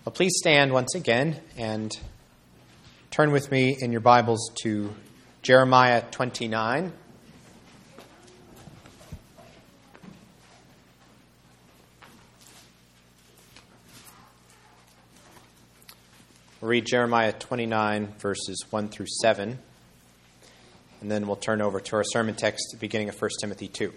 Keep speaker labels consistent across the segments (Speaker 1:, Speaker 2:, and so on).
Speaker 1: Well, please stand once again and turn with me in your Bibles to Jeremiah 29. We'll read Jeremiah 29, verses 1 through 7, and then we'll turn over to our sermon text beginning of 1 Timothy 2.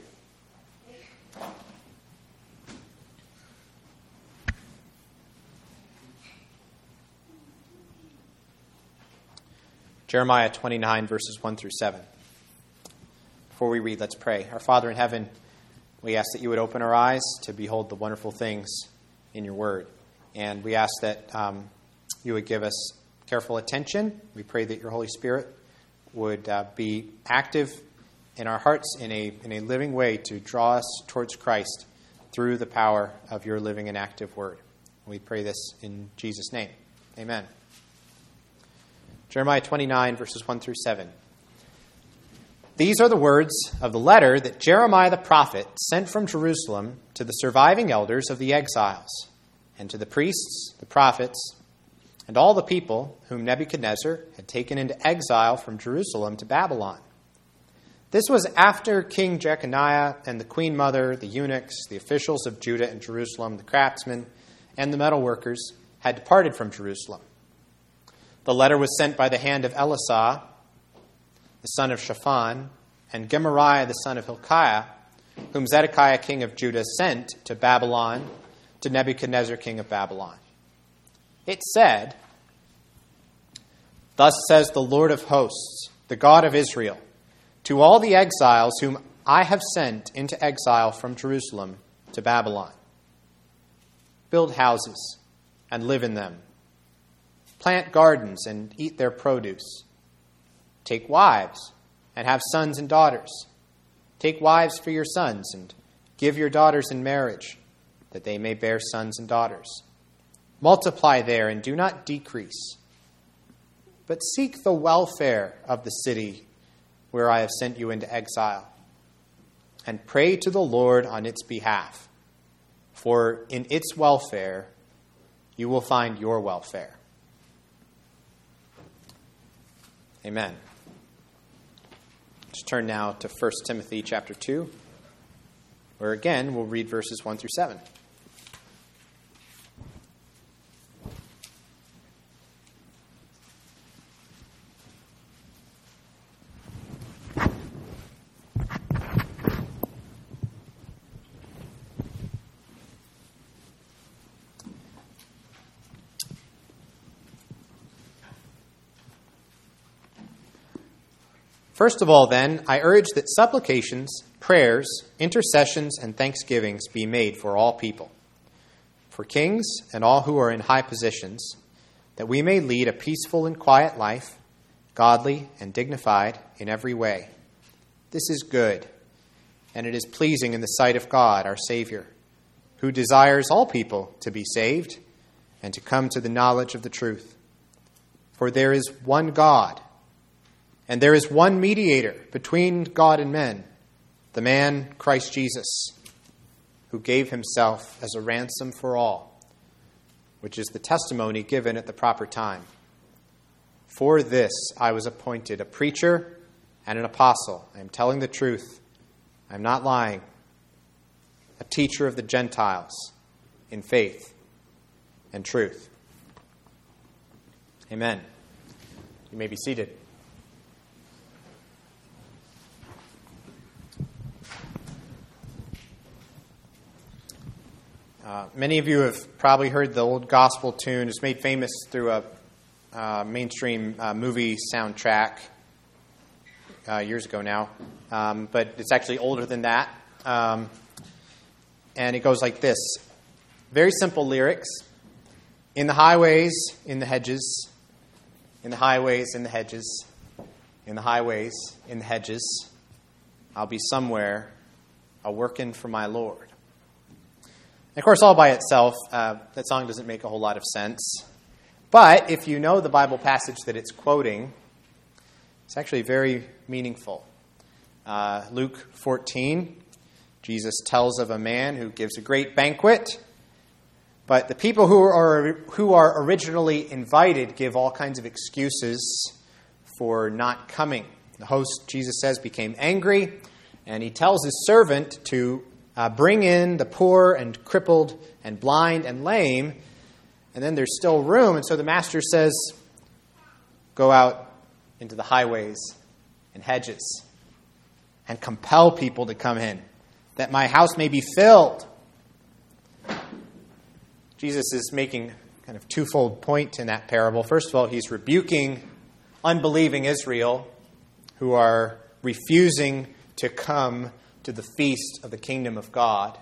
Speaker 1: Jeremiah 29, verses 1 through 7. Before we read, let's pray. Our Father in heaven, we ask that you would open our eyes to behold the wonderful things in your word. And we ask that you would give us careful attention. We pray that your Holy Spirit would be active in our hearts in a living way to draw us towards Christ through the power of your living and active word. We pray this in Jesus' name. Amen. Jeremiah 29, verses 1 through 7. These are the words of the letter that Jeremiah the prophet sent from Jerusalem to the surviving elders of the exiles, and to the priests, the prophets, and all the people whom Nebuchadnezzar had taken into exile from Jerusalem to Babylon. This was after King Jeconiah and the queen mother, the eunuchs, the officials of Judah and Jerusalem, the craftsmen, and the metalworkers had departed from Jerusalem. The letter was sent by the hand of Elisah, the son of Shaphan, and Gemariah, the son of Hilkiah, whom Zedekiah, king of Judah, sent to Babylon, to Nebuchadnezzar, king of Babylon. It said, "Thus says the Lord of hosts, the God of Israel, to all the exiles whom I have sent into exile from Jerusalem to Babylon. Build houses and live in them. Plant gardens and eat their produce. Take wives and have sons and daughters. Take wives for your sons and give your daughters in marriage, that they may bear sons and daughters. Multiply there and do not decrease. But seek the welfare of the city where I have sent you into exile, and pray to the Lord on its behalf, for in its welfare you will find your welfare." Amen. Let's turn now to 1 Timothy chapter 2, where again we'll read verses 1 through 7. First of all, then, I urge that supplications, prayers, intercessions, and thanksgivings be made for all people, for kings and all who are in high positions, that we may lead a peaceful and quiet life, godly and dignified in every way. This is good, and it is pleasing in the sight of God, our Savior, who desires all people to be saved and to come to the knowledge of the truth. For there is one God, and there is one mediator between God and men, the man Christ Jesus, who gave himself as a ransom for all, which is the testimony given at the proper time. For this I was appointed a preacher and an apostle. I am telling the truth. I am not lying. A teacher of the Gentiles in faith and truth. Amen. You may be seated. Many of you have probably heard the old gospel tune. It's made famous through a mainstream movie soundtrack years ago now. But it's actually older than that. And it goes like this. Very simple lyrics. In the highways, in the hedges. In the highways, in the hedges. In the highways, in the hedges. I'll be somewhere a-working for my Lord. And of course, all by itself, that song doesn't make a whole lot of sense. But if you know the Bible passage that it's quoting, it's actually very meaningful. Luke 14, Jesus tells of a man who gives a great banquet, But the people who are originally invited give all kinds of excuses for not coming. The host, Jesus says, became angry, and he tells his servant to bring in the poor and crippled and blind and lame, and then there's still room. And so the master says, go out into the highways and hedges and compel people to come in, that my house may be filled. Jesus is making kind of twofold point in that parable. First of all, he's rebuking unbelieving Israel who are refusing to come to the feast of the kingdom of God.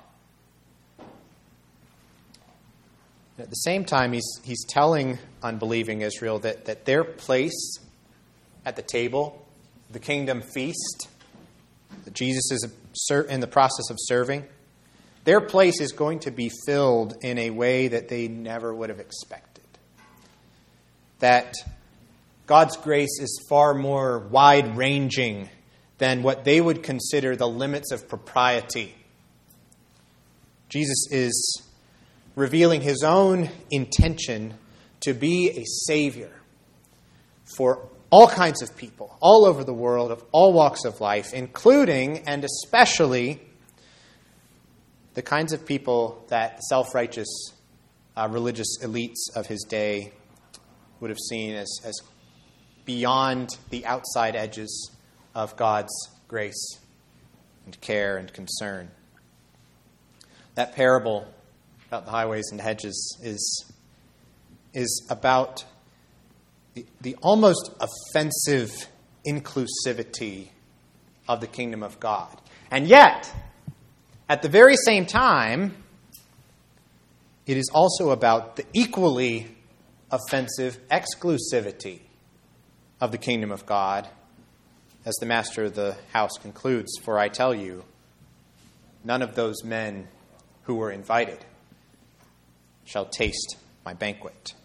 Speaker 1: At the same time, he's telling unbelieving Israel that their place at the table, the kingdom feast, that Jesus is in the process of serving, their place is going to be filled in a way that they never would have expected. That God's grace is far more wide-ranging than what they would consider the limits of propriety. Jesus is revealing his own intention to be a Savior for all kinds of people, all over the world, of all walks of life, including and especially the kinds of people that self-righteous religious elites of his day would have seen as beyond the outside edges of God's grace and care and concern. That parable about the highways and hedges is about the almost offensive inclusivity of the kingdom of God. And yet, at the very same time, it is also about the equally offensive exclusivity of the kingdom of God, as the master of the house concludes, "For I tell you, none of those men who were invited shall taste my banquet."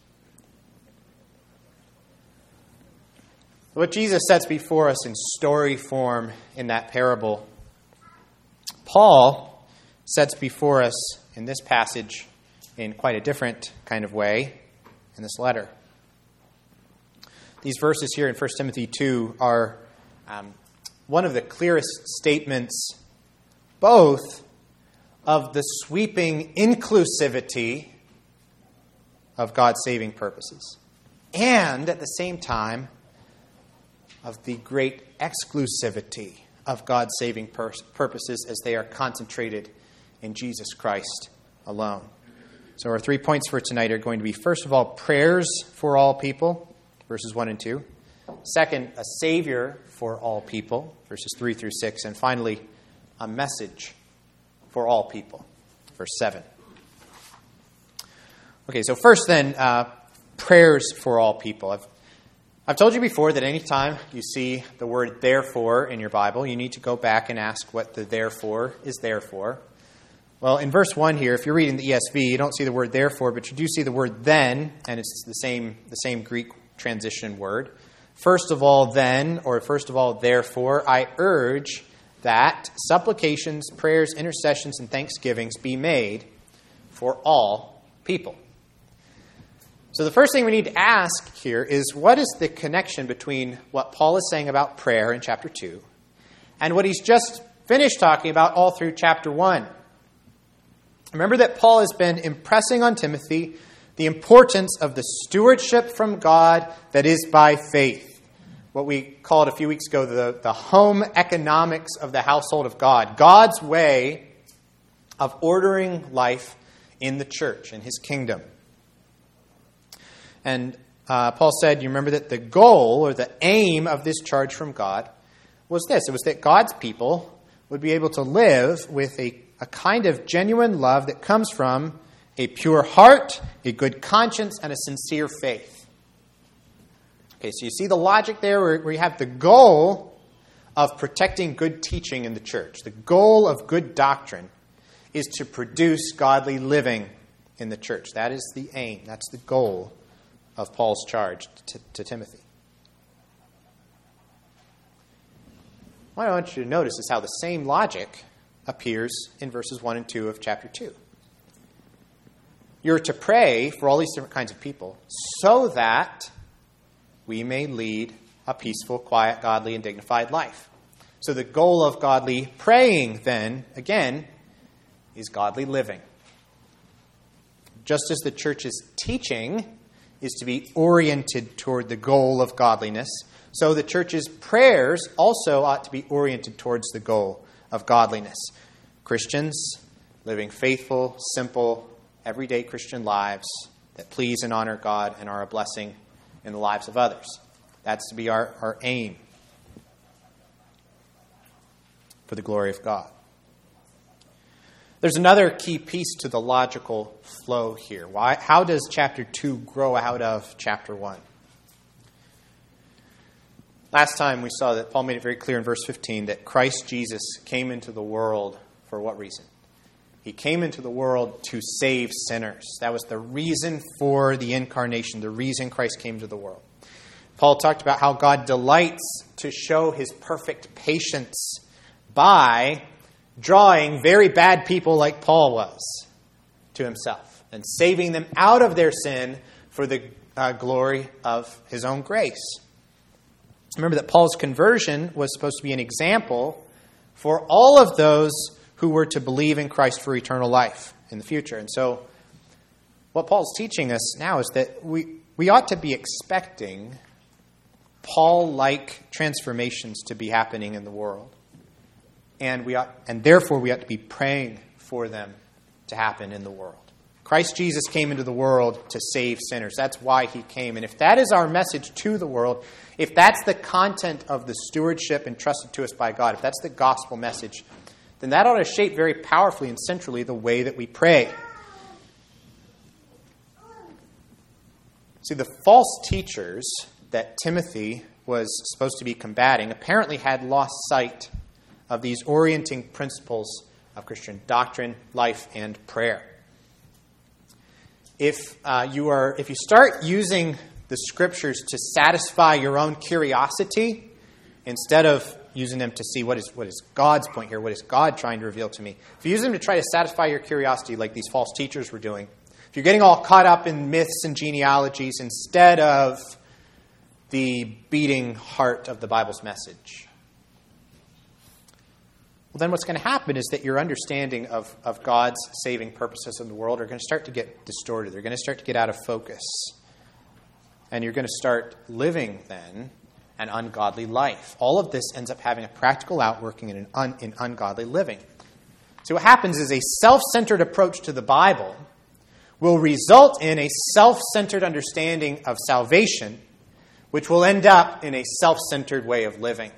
Speaker 1: What Jesus sets before us in story form in that parable, Paul sets before us in this passage in quite a different kind of way in this letter. These verses here in 1 Timothy 2 are one of the clearest statements both of the sweeping inclusivity of God's saving purposes and at the same time of the great exclusivity of God's saving purposes as they are concentrated in Jesus Christ alone. So our 3 points for tonight are going to be, first of all, prayers for all people, verses 1 and 2. Second, a Savior for all people, verses 3 through 6. And finally, a message for all people, verse 7. Okay, so first then, prayers for all people. I've told you before that anytime you see the word therefore in your Bible, you need to go back and ask what the therefore is there for. Well, in verse 1 here, if you're reading the ESV, you don't see the word therefore, but you do see the word then, and it's the same Greek transition word. First of all, then, or first of all, therefore, I urge that supplications, prayers, intercessions, and thanksgivings be made for all people. So the first thing we need to ask here is, what is the connection between what Paul is saying about prayer in chapter 2 and what he's just finished talking about all through chapter 1? Remember that Paul has been impressing on Timothy the importance of the stewardship from God that is by faith. What we called a few weeks ago the home economics of the household of God. God's way of ordering life in the church, in his kingdom. And Paul said, you remember that the goal or the aim of this charge from God was this. It was that God's people would be able to live with a kind of genuine love that comes from a pure heart, a good conscience, and a sincere faith. Okay, so you see the logic there where you have the goal of protecting good teaching in the church. The goal of good doctrine is to produce godly living in the church. That is the aim. That's the goal of Paul's charge to Timothy. What I want you to notice is how the same logic appears in verses 1 and 2 of chapter 2. You're to pray for all these different kinds of people so that we may lead a peaceful, quiet, godly, and dignified life. So the goal of godly praying, then, again, is godly living. Just as the church's teaching is to be oriented toward the goal of godliness, so the church's prayers also ought to be oriented towards the goal of godliness. Christians living faithful, simple, everyday Christian lives that please and honor God and are a blessing in the lives of others. That's to be our aim for the glory of God. There's another key piece to the logical flow here. How does chapter 2 grow out of chapter 1? Last time we saw that Paul made it very clear in verse 15 that Christ Jesus came into the world for what reason? He came into the world to save sinners. That was the reason for the incarnation, the reason Christ came to the world. Paul talked about how God delights to show his perfect patience by drawing very bad people like Paul was to himself and saving them out of their sin for the glory of his own grace. Remember that Paul's conversion was supposed to be an example for all of those who were to believe in Christ for eternal life in the future. And so what Paul's teaching us now is that we ought to be expecting Paul-like transformations to be happening in the world. And therefore we ought to be praying for them to happen in the world. Christ Jesus came into the world to save sinners. That's why he came. And if that is our message to the world, if that's the content of the stewardship entrusted to us by God, if that's the gospel message, then that ought to shape very powerfully and centrally the way that we pray. See, the false teachers that Timothy was supposed to be combating apparently had lost sight of these orienting principles of Christian doctrine, life, and prayer. If you start using the Scriptures to satisfy your own curiosity instead of using them to see what is God's point here, what is God trying to reveal to me, if you use them to try to satisfy your curiosity like these false teachers were doing, if you're getting all caught up in myths and genealogies instead of the beating heart of the Bible's message, well, then what's going to happen is that your understanding of God's saving purposes in the world are going to start to get distorted. They're going to start to get out of focus. And you're going to start living, then, an ungodly life. All of this ends up having a practical outworking in ungodly living. So what happens is a self-centered approach to the Bible will result in a self-centered understanding of salvation, which will end up in a self-centered way of living.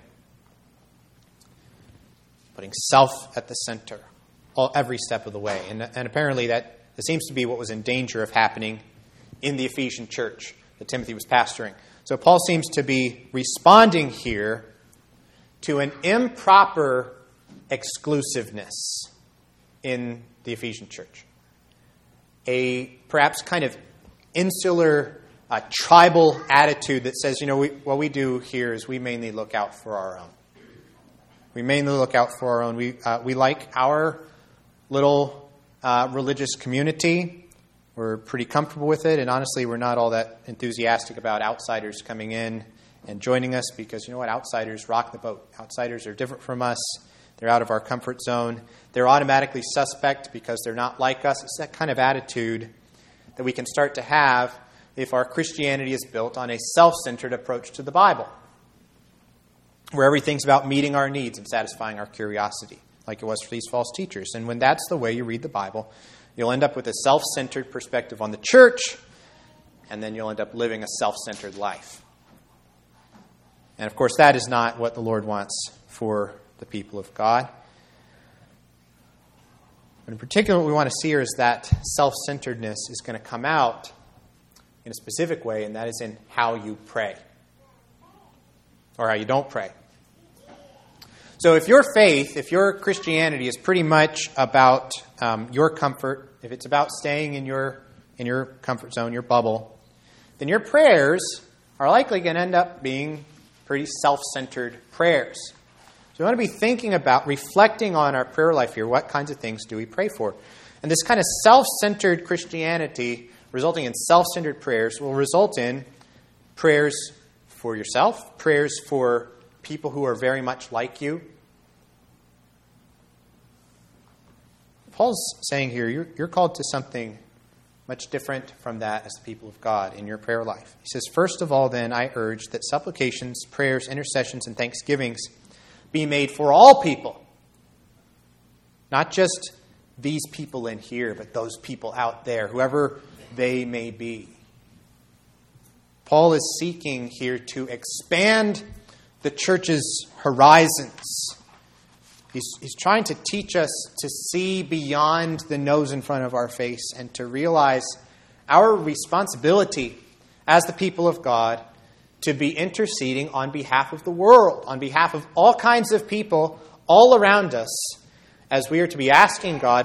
Speaker 1: Putting self at the center every step of the way. And apparently that seems to be what was in danger of happening in the Ephesian church that Timothy was pastoring. So Paul seems to be responding here to an improper exclusiveness in the Ephesian church. A perhaps kind of insular, tribal attitude that says, what we do here is we mainly look out for our own. We mainly look out for our own. We like our little religious community. We're pretty comfortable with it. And honestly, we're not all that enthusiastic about outsiders coming in and joining us because, outsiders rock the boat. Outsiders are different from us. They're out of our comfort zone. They're automatically suspect because they're not like us. It's that kind of attitude that we can start to have if our Christianity is built on a self-centered approach to the Bible, where everything's about meeting our needs and satisfying our curiosity, like it was for these false teachers. And when that's the way you read the Bible, you'll end up with a self-centered perspective on the church, and then you'll end up living a self-centered life. And of course, that is not what the Lord wants for the people of God. But in particular, what we want to see here is that self-centeredness is going to come out in a specific way, and that is in how you pray, or how you don't pray. So if your faith, if your Christianity is pretty much about your comfort, if it's about staying in your comfort zone, your bubble, then your prayers are likely going to end up being pretty self-centered prayers. So we want to be thinking about, reflecting on our prayer life here. What kinds of things do we pray for? And this kind of self-centered Christianity, resulting in self-centered prayers, will result in prayers for yourself, prayers for people who are very much like you. Paul's saying here, you're called to something much different from that as the people of God in your prayer life. He says, first of all, then, I urge that supplications, prayers, intercessions, and thanksgivings be made for all people. Not just these people in here, but those people out there, whoever they may be. Paul is seeking here to expand the church's horizons. He's trying to teach us to see beyond the nose in front of our face and to realize our responsibility as the people of God to be interceding on behalf of the world, on behalf of all kinds of people all around us, as we are to be asking God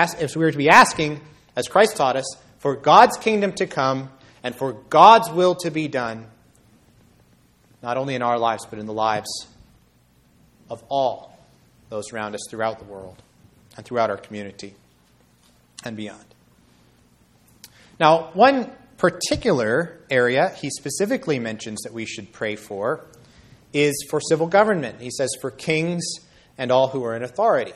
Speaker 1: as Christ taught us, for God's kingdom to come and for God's will to be done, not only in our lives, but in the lives of all those around us throughout the world and throughout our community and beyond. Now, one particular area he specifically mentions that we should pray for is for civil government. He says, for kings and all who are in authority.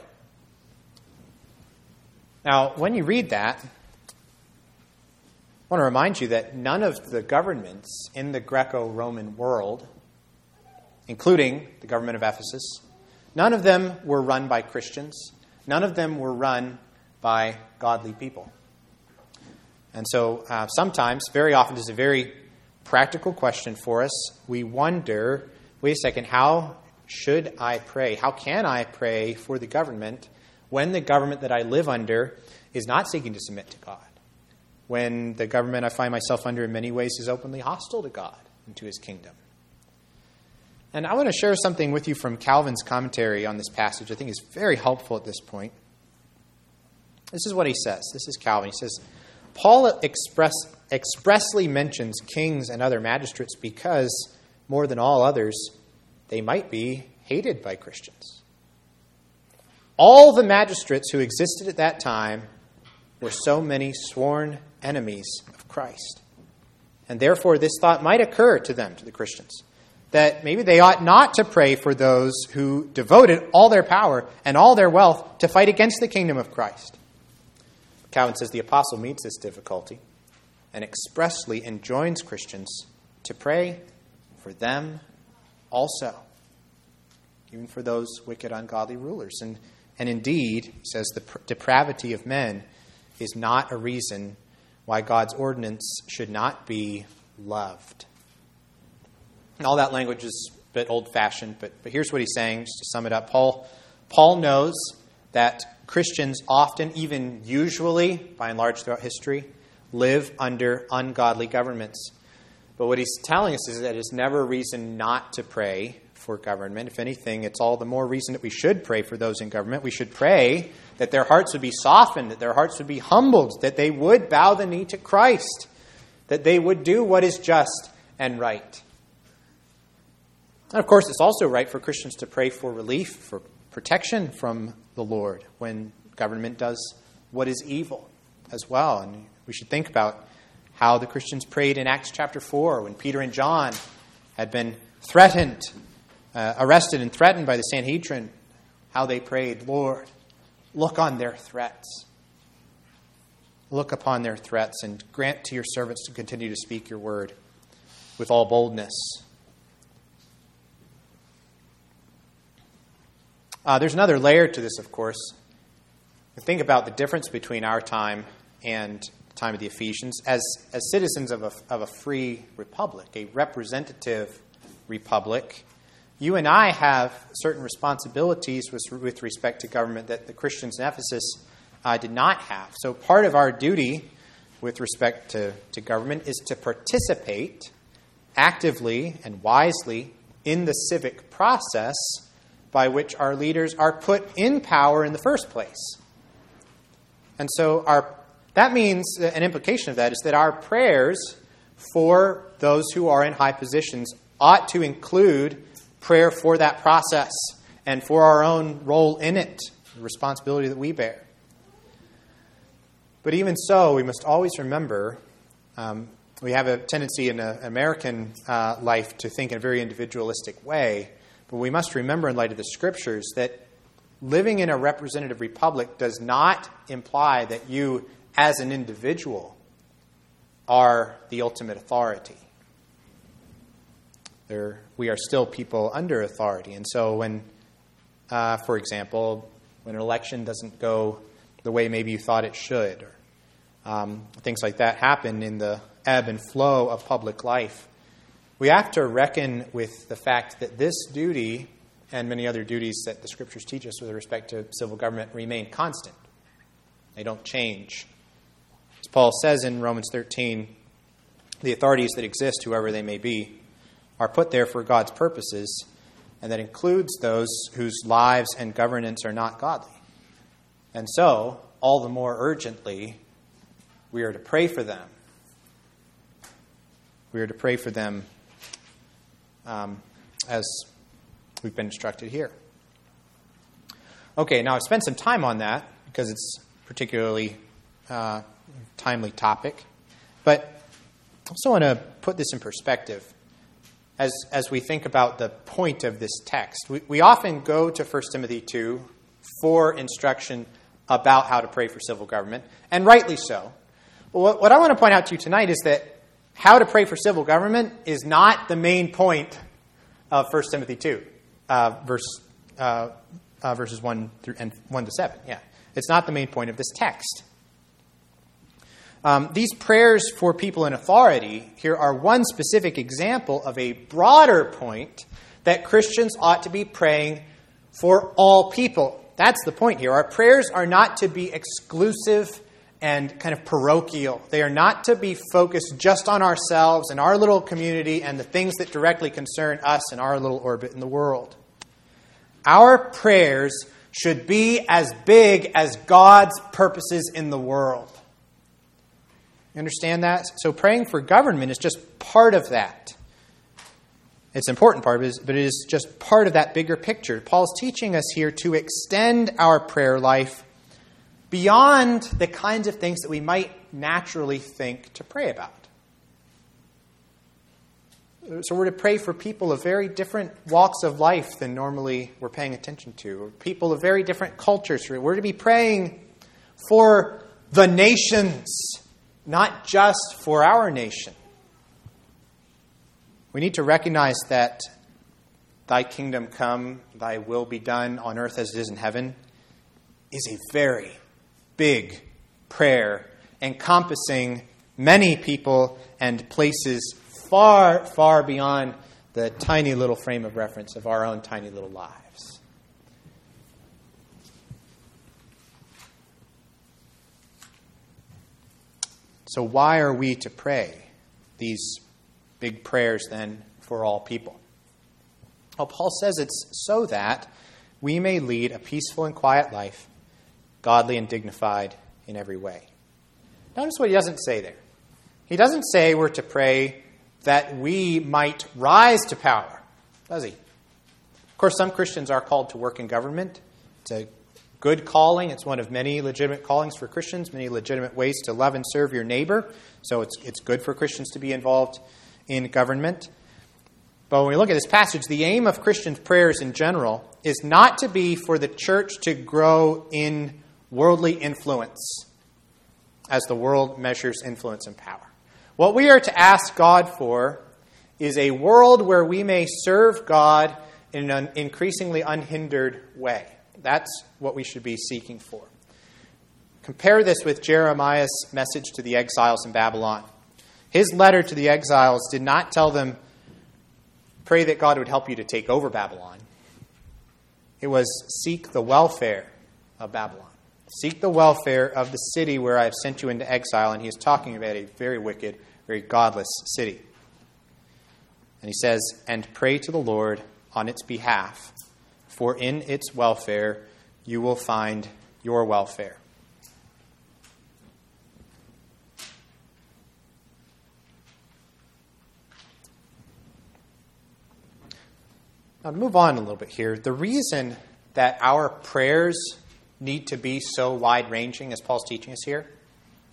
Speaker 1: Now, when you read that, I want to remind you that none of the governments in the Greco-Roman world, including the government of Ephesus, none of them were run by Christians. None of them were run by godly people. And so sometimes, very often, this is a very practical question for us. We wonder, wait a second, how should I pray? How can I pray for the government when the government that I live under is not seeking to submit to God? When the government I find myself under in many ways is openly hostile to God and to his kingdom? And I want to share something with you from Calvin's commentary on this passage. I think is very helpful at this point. This is what he says. This is Calvin. He says, Paul expressly mentions kings and other magistrates because, more than all others, they might be hated by Christians. All the magistrates who existed at that time were so many sworn enemies of Christ. And therefore, this thought might occur to them, to the Christians, that maybe they ought not to pray for those who devoted all their power and all their wealth to fight against the kingdom of Christ. Calvin says the apostle meets this difficulty and expressly enjoins Christians to pray for them also, even for those wicked, ungodly rulers. And indeed, he says, the depravity of men is not a reason why God's ordinance should not be loved. And all that language is a bit old-fashioned, but here's what he's saying, just to sum it up. Paul knows that Christians often, even usually, by and large throughout history, live under ungodly governments. But what he's telling us is that it's never a reason not to pray for government. If anything, it's all the more reason that we should pray for those in government. We should pray that their hearts would be softened, that their hearts would be humbled, that they would bow the knee to Christ, that they would do what is just and right. And of course, it's also right for Christians to pray for relief, for protection from the Lord when government does what is evil as well. And we should think about how the Christians prayed in Acts chapter 4 when Peter and John had been arrested and threatened by the Sanhedrin, how they prayed, Lord, look on their threats. Look upon their threats and grant to your servants to continue to speak your word with all boldness. There's another layer to this, of course. Think about the difference between our time and the time of the Ephesians. As citizens of a free republic, a representative republic, you and I have certain responsibilities with respect to government that the Christians in Ephesus did not have. So part of our duty with respect to government is to participate actively and wisely in the civic process by which our leaders are put in power in the first place. And so that means, an implication of that is that our prayers for those who are in high positions ought to include prayer for that process and for our own role in it, the responsibility that we bear. But even so, we must always remember, we have a tendency in American life to think in a very individualistic way, but we must remember in light of the Scriptures that living in a representative republic does not imply that you, as an individual, are the ultimate authority. We are still people under authority. And so when, for example, when an election doesn't go the way maybe you thought it should, or things like that happen in the ebb and flow of public life, we have to reckon with the fact that this duty and many other duties that the Scriptures teach us with respect to civil government remain constant. They don't change. As Paul says in Romans 13, the authorities that exist, whoever they may be, are put there for God's purposes, and that includes those whose lives and governance are not godly. And so, all the more urgently, we are to pray for them. We are to pray for them as we've been instructed here. Okay, now I've spent some time on that because it's a particularly timely topic. But I also want to put this in perspective as we think about the point of this text. We often go to 1 Timothy 2 for instruction about how to pray for civil government, and rightly so. But what I want to point out to you tonight is that how to pray for civil government is not the main point of 1 Timothy 2, verses 1 to 7. Yeah, it's not the main point of this text. These prayers for people in authority here are one specific example of a broader point that Christians ought to be praying for all people. That's the point here. Our prayers are not to be exclusive and kind of parochial. They are not to be focused just on ourselves and our little community and the things that directly concern us and our little orbit in the world. Our prayers should be as big as God's purposes in the world. You understand that? So praying for government is just part of that. It's an important part of it, but it is just part of that bigger picture. Paul's teaching us here to extend our prayer life beyond the kinds of things that we might naturally think to pray about. So we're to pray for people of very different walks of life than normally we're paying attention to, or people of very different cultures. We're to be praying for the nations, not just for our nation. We need to recognize that thy kingdom come, thy will be done on earth as it is in heaven, is a very big prayer encompassing many people and places far, far beyond the tiny little frame of reference of our own tiny little lives. So why are we to pray these big prayers then for all people? Well, Paul says it's so that we may lead a peaceful and quiet life, godly and dignified in every way. Notice what he doesn't say there. He doesn't say we're to pray that we might rise to power, does he? Of course, some Christians are called to work in government. It's a good calling. It's one of many legitimate callings for Christians, many legitimate ways to love and serve your neighbor. So it's good for Christians to be involved in government. But when we look at this passage, the aim of Christian prayers in general is not to be for the church to grow in worldly influence as the world measures influence and power. What we are to ask God for is a world where we may serve God in an increasingly unhindered way. That's what we should be seeking for. Compare this with Jeremiah's message to the exiles in Babylon. His letter to the exiles did not tell them, pray that God would help you to take over Babylon. It was, seek the welfare of Babylon. Seek the welfare of the city where I have sent you into exile. And he is talking about a very wicked, very godless city. And he says, and pray to the Lord on its behalf, for in its welfare you will find your welfare. Now, to move on a little bit here, the reason that our prayers need to be so wide-ranging, as Paul's teaching us here,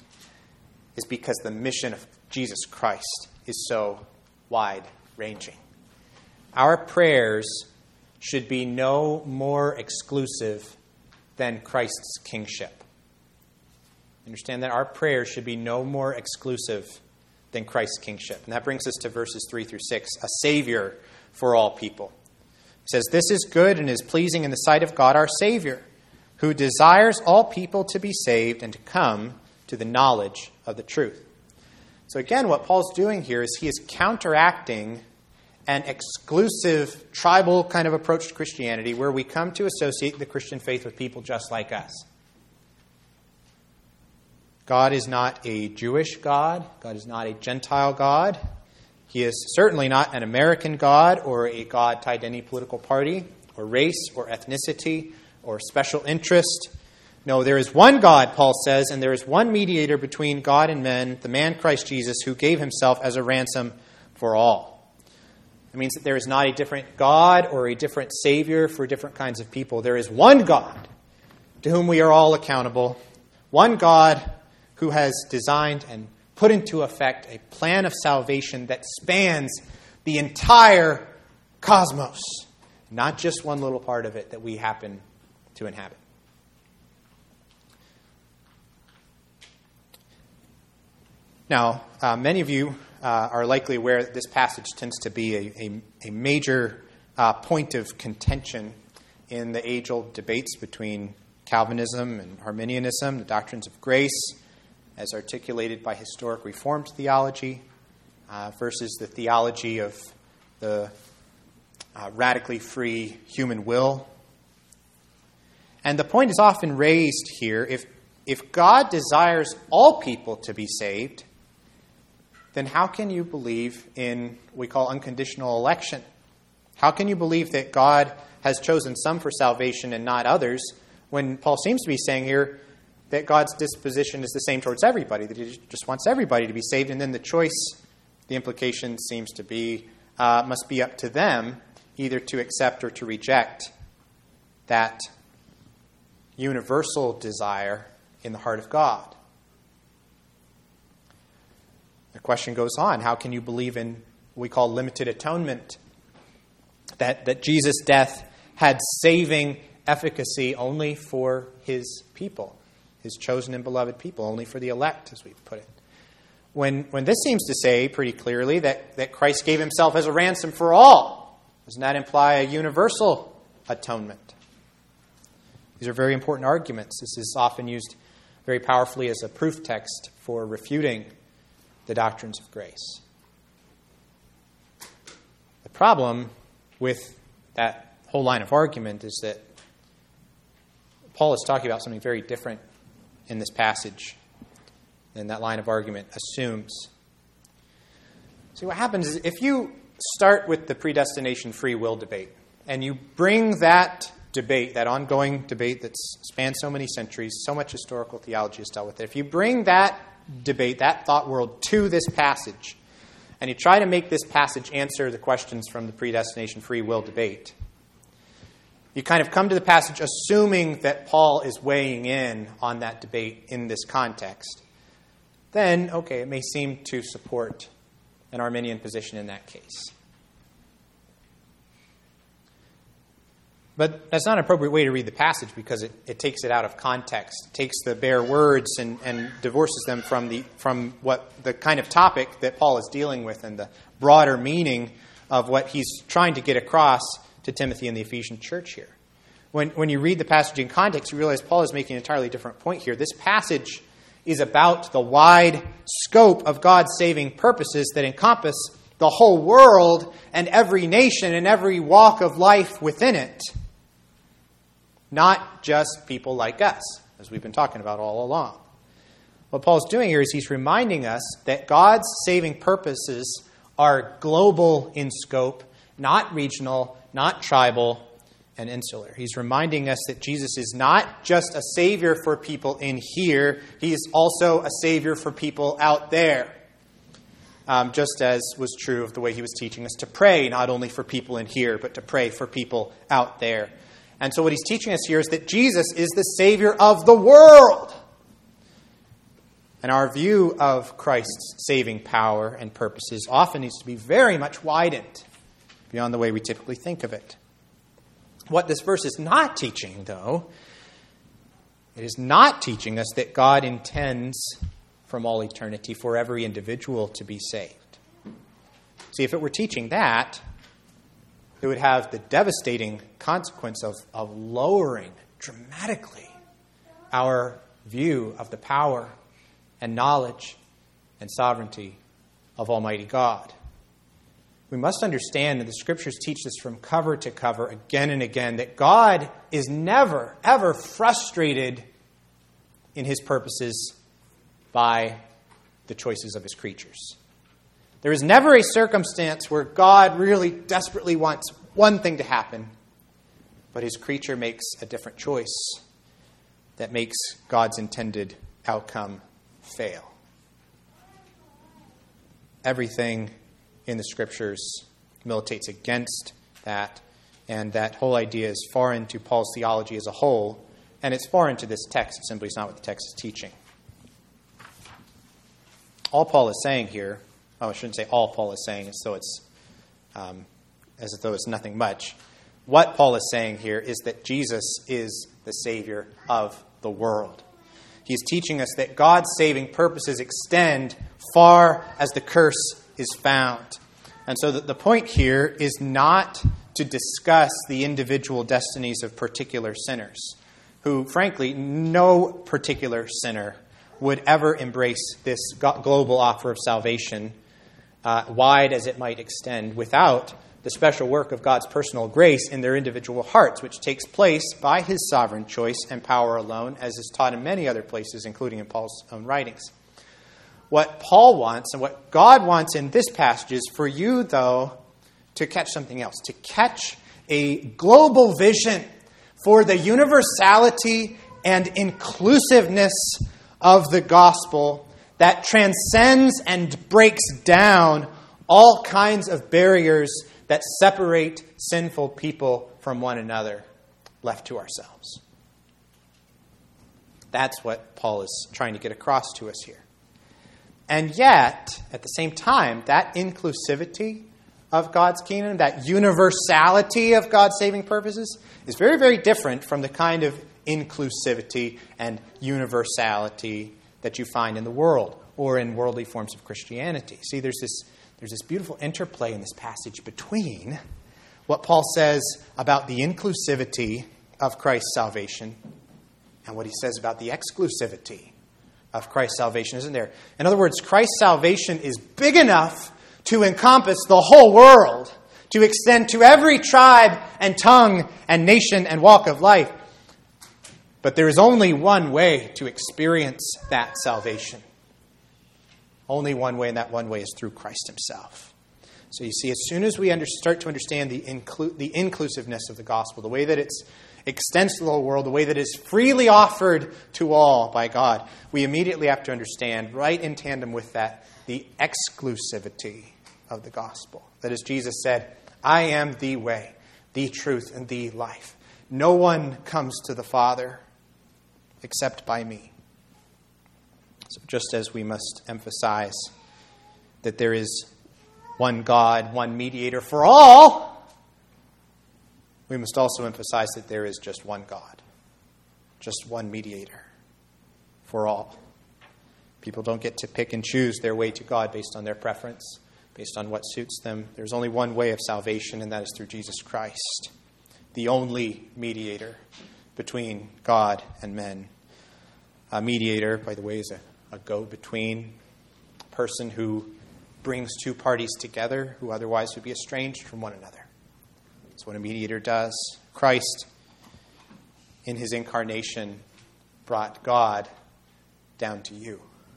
Speaker 1: is because the mission of Jesus Christ is so wide-ranging. Our prayers should be no more exclusive than Christ's kingship. Understand that our prayers should be no more exclusive than Christ's kingship. And that brings us to verses 3 through 6, a Savior for all people. It says, "This is good and is pleasing in the sight of God our Savior, who desires all people to be saved and to come to the knowledge of the truth." So again, what Paul's doing here is he is counteracting an exclusive tribal kind of approach to Christianity where we come to associate the Christian faith with people just like us. God is not a Jewish God. God is not a Gentile God. He is certainly not an American God or a God tied to any political party or race or ethnicity or special interest. No, there is one God, Paul says, and there is one mediator between God and men, the man Christ Jesus, who gave himself as a ransom for all. It means that there is not a different God or a different Savior for different kinds of people. There is one God to whom we are all accountable. One God who has designed and put into effect a plan of salvation that spans the entire cosmos, not just one little part of it that we happen to inhabit. Now, many of you are likely aware that this passage tends to be a major point of contention in the age-old debates between Calvinism and Arminianism, the doctrines of grace, as articulated by historic Reformed theology, versus the theology of the radically free human will. And the point is often raised here, if God desires all people to be saved, then how can you believe in what we call unconditional election? How can you believe that God has chosen some for salvation and not others, when Paul seems to be saying here that God's disposition is the same towards everybody, that he just wants everybody to be saved, and then the choice, the implication seems to be, must be up to them either to accept or to reject that universal desire in the heart of God. The question goes on, how can you believe in what we call limited atonement? That Jesus' death had saving efficacy only for his people, his chosen and beloved people, only for the elect, as we put it. When this seems to say pretty clearly that Christ gave himself as a ransom for all, doesn't that imply a universal atonement? These are very important arguments. This is often used very powerfully as a proof text for refuting the doctrines of grace. The problem with that whole line of argument is that Paul is talking about something very different in this passage than that line of argument assumes. See, what happens is if you start with the predestination free will debate and you bring that debate, that ongoing debate that spans so many centuries, so much historical theology has dealt with it, if you bring that debate, that thought world to this passage, and you try to make this passage answer the questions from the predestination free will debate, you kind of come to the passage assuming that Paul is weighing in on that debate in this context. Then, okay, it may seem to support an Arminian position in that case. But that's not an appropriate way to read the passage because it takes it out of context, takes the bare words and divorces them from what the kind of topic that Paul is dealing with and the broader meaning of what he's trying to get across to Timothy and the Ephesian church here. When you read the passage in context, you realize Paul is making an entirely different point here. This passage is about the wide scope of God's saving purposes that encompass the whole world and every nation and every walk of life within it. Not just people like us, as we've been talking about all along. What Paul's doing here is he's reminding us that God's saving purposes are global in scope, not regional, not tribal, and insular. He's reminding us that Jesus is not just a Savior for people in here, he is also a Savior for people out there. Just as was true of the way he was teaching us to pray, not only for people in here, but to pray for people out there. And so what he's teaching us here is that Jesus is the Savior of the world. And our view of Christ's saving power and purposes often needs to be very much widened beyond the way we typically think of it. What this verse is not teaching, though, it is not teaching us that God intends from all eternity for every individual to be saved. See, if it were teaching that, it would have the devastating consequence of lowering dramatically our view of the power and knowledge and sovereignty of Almighty God. We must understand that the Scriptures teach this from cover to cover again and again, that God is never, ever frustrated in His purposes by the choices of His creatures. There is never a circumstance where God really desperately wants one thing to happen, but His creature makes a different choice that makes God's intended outcome fail. Everything in the Scriptures militates against that, and that whole idea is foreign to Paul's theology as a whole, and it's foreign to this text. It simply is not what the text is teaching. All Paul is saying here, I shouldn't say all Paul is saying as though it's nothing much. What Paul is saying here is that Jesus is the Savior of the world. He's teaching us that God's saving purposes extend far as the curse is found. And so the point here is not to discuss the individual destinies of particular sinners, who, frankly, no particular sinner would ever embrace this global offer of salvation, wide as it might extend, without the special work of God's personal grace in their individual hearts, which takes place by His sovereign choice and power alone, as is taught in many other places, including in Paul's own writings. What Paul wants and what God wants in this passage is for you, though, to catch something else, to catch a global vision for the universality and inclusiveness of the gospel that transcends and breaks down all kinds of barriers that separate sinful people from one another, left to ourselves. That's what Paul is trying to get across to us here. And yet, at the same time, that inclusivity of God's kingdom, that universality of God's saving purposes, is very, very different from the kind of inclusivity and universality that you find in the world or in worldly forms of Christianity. See, there's this beautiful interplay in this passage between what Paul says about the inclusivity of Christ's salvation and what he says about the exclusivity of Christ's salvation, isn't there? In other words, Christ's salvation is big enough to encompass the whole world, to extend to every tribe and tongue and nation and walk of life. But there is only one way to experience that salvation. Only one way, and that one way is through Christ Himself. So you see, as soon as we start to understand the inclusiveness of the gospel, the way that it extends to the whole world, the way that it is freely offered to all by God, we immediately have to understand, right in tandem with that, the exclusivity of the gospel. That is, Jesus said, I am the way, the truth, and the life. No one comes to the Father except by me. So just as we must emphasize that there is one God, one mediator for all, we must also emphasize that there is just one God, just one mediator for all. People don't get to pick and choose their way to God based on their preference, based on what suits them. There's only one way of salvation, and that is through Jesus Christ, the only mediator between God and men. A mediator, by the way, is a go-between person who brings two parties together who otherwise would be estranged from one another. That's what a mediator does. Christ, in His incarnation, brought God down to you.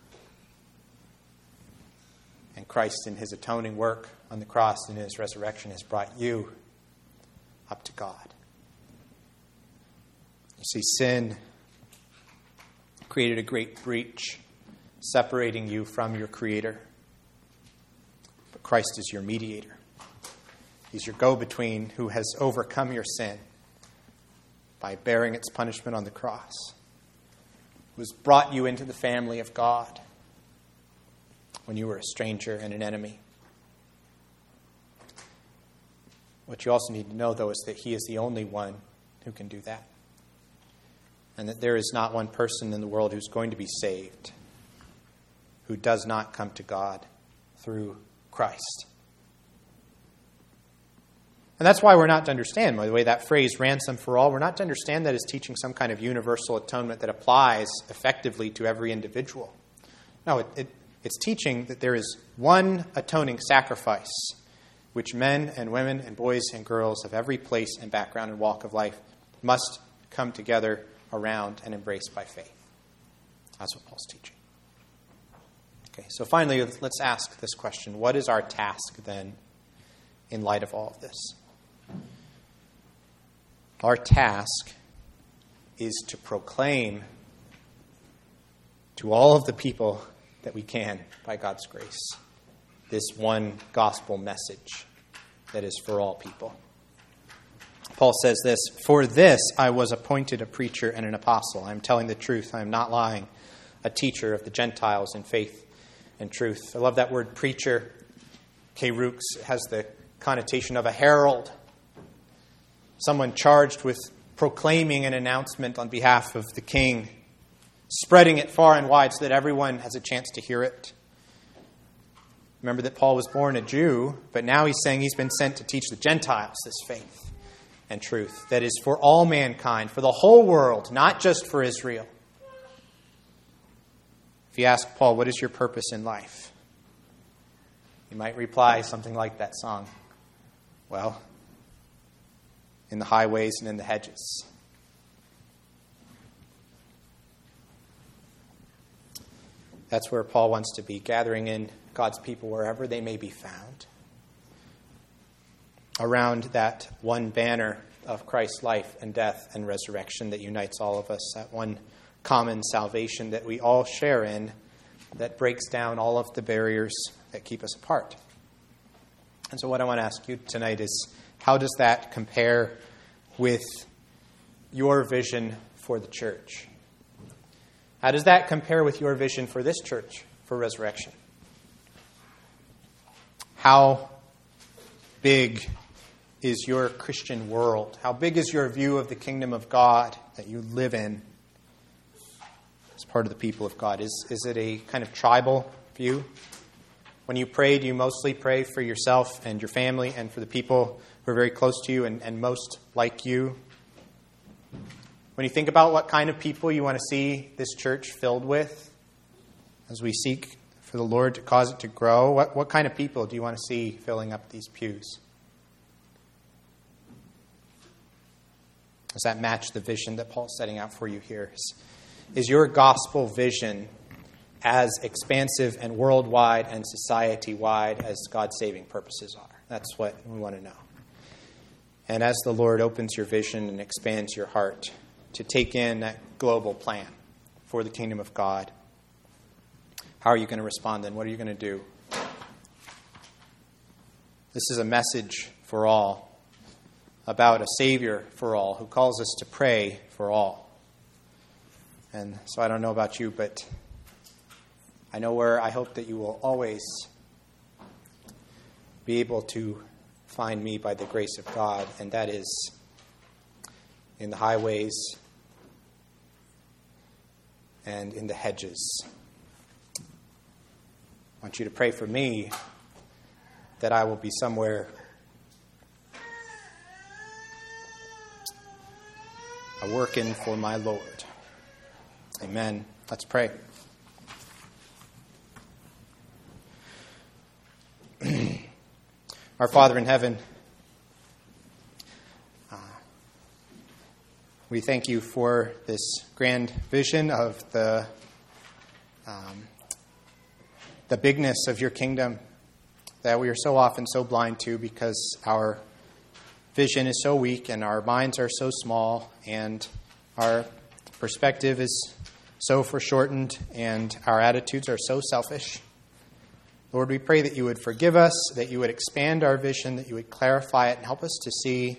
Speaker 1: And Christ, in His atoning work on the cross and in His resurrection, has brought you up to God. You see, sin created a great breach, separating you from your Creator. But Christ is your mediator. He's your go-between who has overcome your sin by bearing its punishment on the cross, who has brought you into the family of God, when you were a stranger and an enemy. What you also need to know, though, is that he is the only one who can do that. And that there is not one person in the world who's going to be saved who does not come to God through Christ. And that's why we're not to understand, by the way, that phrase, ransom for all, we're not to understand that as teaching some kind of universal atonement that applies effectively to every individual. No, it's teaching that there is one atoning sacrifice which men and women and boys and girls of every place and background and walk of life must come together around and embrace by faith. That's what Paul's teaching. Okay, so finally, let's ask this question. What is our task then in light of all of this? Our task is to proclaim to all of the people that we can, by God's grace, this one gospel message that is for all people. Paul says this, "For this I was appointed a preacher and an apostle. I am telling the truth. I am not lying. A teacher of the Gentiles in faith and truth." I love that word preacher. Kerux has the connotation of a herald. Someone charged with proclaiming an announcement on behalf of the king, spreading it far and wide so that everyone has a chance to hear it. Remember that Paul was born a Jew, but now he's saying he's been sent to teach the Gentiles this faith and truth that is for all mankind, for the whole world, not just for Israel. If you ask Paul, what is your purpose in life? He might reply something like that song. Well, in the highways and in the hedges. That's where Paul wants to be, gathering in God's people wherever they may be found, around that one banner of Christ's life and death and resurrection that unites all of us, that one common salvation that we all share in, that breaks down all of the barriers that keep us apart. And so what I want to ask you tonight is, how does that compare with your vision for the church? How does that compare with your vision for this church, for Resurrection? How big is your Christian world? How big is your view of the kingdom of God that you live in as part of the people of God? Is it a kind of tribal view? When you pray, do you mostly pray for yourself and your family and for the people who are very close to you and most like you? When you think about what kind of people you want to see this church filled with, as we seek for the Lord to cause it to grow, what kind of people do you want to see filling up these pews? Does that match the vision that Paul's setting out for you here? Is your gospel vision as expansive and worldwide and society-wide as God's saving purposes are? That's what we want to know. And as the Lord opens your vision and expands your heart to take in that global plan for the kingdom of God, how are you going to respond then? What are you going to do? This is a message for all, about a Savior for all, who calls us to pray for all. And so I don't know about you, but I know where I hope that you will always be able to find me by the grace of God, and that is in the highways and in the hedges. I want you to pray for me that I will be somewhere working for my Lord. Amen. Let's pray. Our Father in heaven, we thank you for this grand vision of the bigness of your kingdom that we are so often so blind to because our vision is so weak and our minds are so small and our perspective is so foreshortened and our attitudes are so selfish. Lord, we pray that you would forgive us, that you would expand our vision, that you would clarify it and help us to see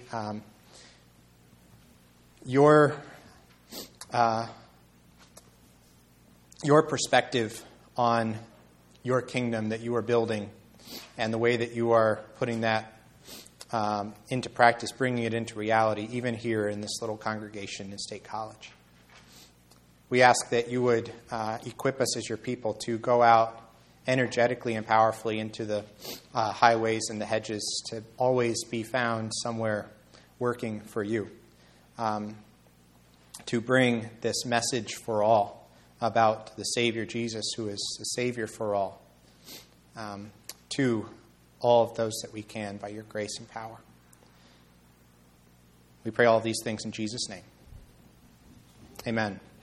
Speaker 1: your perspective on your kingdom that you are building and the way that you are putting that into practice, bringing it into reality, even here in this little congregation in State College. We ask that you would equip us as your people to go out energetically and powerfully into the highways and the hedges, to always be found somewhere working for you, to bring this message for all about the Savior Jesus, who is the Savior for all, to all of those that we can by your grace and power. We pray all of these things in Jesus' name. Amen.